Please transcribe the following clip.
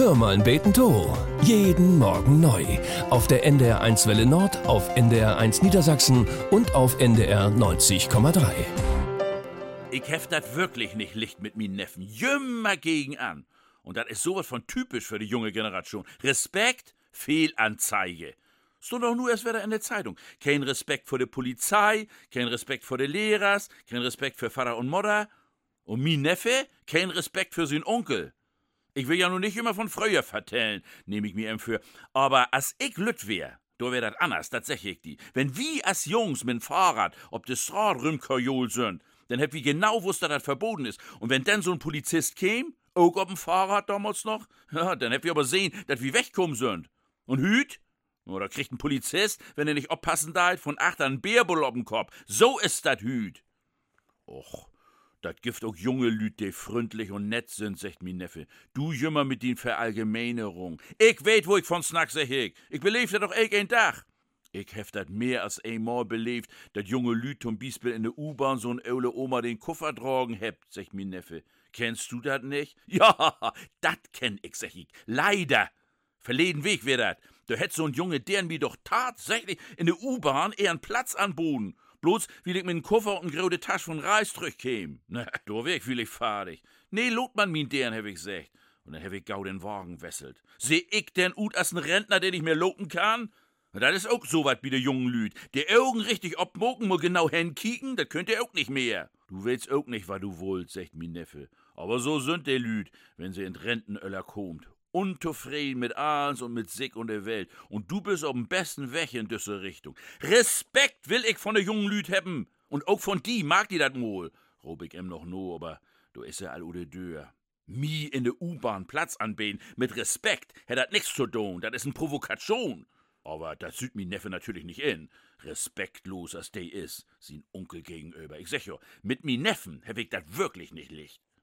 Hör mal beten to. Jeden Morgen neu. Auf der NDR 1 Welle Nord, auf NDR 1 Niedersachsen und auf NDR 90,3. Ich heft dat wirklich nicht licht mit min Neffen. Jümmer gegen an. Und das ist sowas von typisch für die junge Generation. Respekt, Fehlanzeige. Stund doch nur erst wieder in der Zeitung. Kein Respekt vor der Polizei, kein Respekt vor den Lehrers, kein Respekt für Vater und Mutter. Und min Neffe, kein Respekt für sein Onkel. Ich will ja nur nicht immer von früher vertellen, nehme ich mir ihm für. Aber als ich Lütt wär, da wär dat anders, dat sag ich die. Wenn wir als Jungs mit dem Fahrrad ob de Straat rümkajol sind, dann hätt wir genau wusst, dass das verboten ist. Und wenn dann so ein Polizist käm, auch auf dem Fahrrad damals noch, ja, dann hätt wir aber sehen, dass wir wegkommen sind. Und hüt? Oder kriegt ein Polizist, wenn er nicht oppassen darf, von achter einen Bärbull auf dem Kopf. So ist dat hüt. Och, dat gibt auch junge Lüt, die freundlich und nett sind, sagt mi Neffe. Du jümmer mit den Verallgemeinerung. Ich weet, wo ich von snack, sag ich. Ich beleef dat doch ein Tag. Ich hef dat mehr als einmal beleeft, dat junge Lüt zum Beispiel in der U-Bahn so'n eule Oma den Koffer tragen hebt, sagt mi Neffe. Kennst du dat nicht? Ja, dat kenn ich, sag ich. Leider. Verleden Weg wär dat. Da hätt so'n Junge, deren mir doch tatsächlich in der U-Bahn eher einen Platz anboten. Bloß, wie ich mit dem Koffer und gröde Tasche von Reis zurückkäm. Na, da wär ich vielleicht fahrig. Nee, lot man min deren, hab ich gesagt. Und dann hab ich gau den Wagen wesselt. Seh ich denn ut als ein Rentner, den ich mir loten kann? Und das ist auch so wat wie der jungen Lüd. Die Augen richtig obmoken, mo genau hinkicken, das könnt ihr auch nicht mehr. Du willst auch nicht, was du wollt, sagt mi Neffe. Aber so sind die Lüd, wenn sie in Rentenöller kommt. Unzufrieden mit alles und mit sich und der Welt. Und du bist auf dem besten Weg in diese Richtung. Respekt will ich von der jungen Lüd hebben. Und auch von die mag die dat wohl. Rob ich em noch no, aber du is ja all ode Dör. Mi in der U-Bahn Platz anbeten, mit Respekt, hätt dat nix zu tun. Dat is n Provokation. Aber das süd mi Neffe natürlich nicht in. Respektlos als der is, sin Onkel gegenüber. Ich sag ja, mit mi Neffen hab ich dat wirklich nicht licht.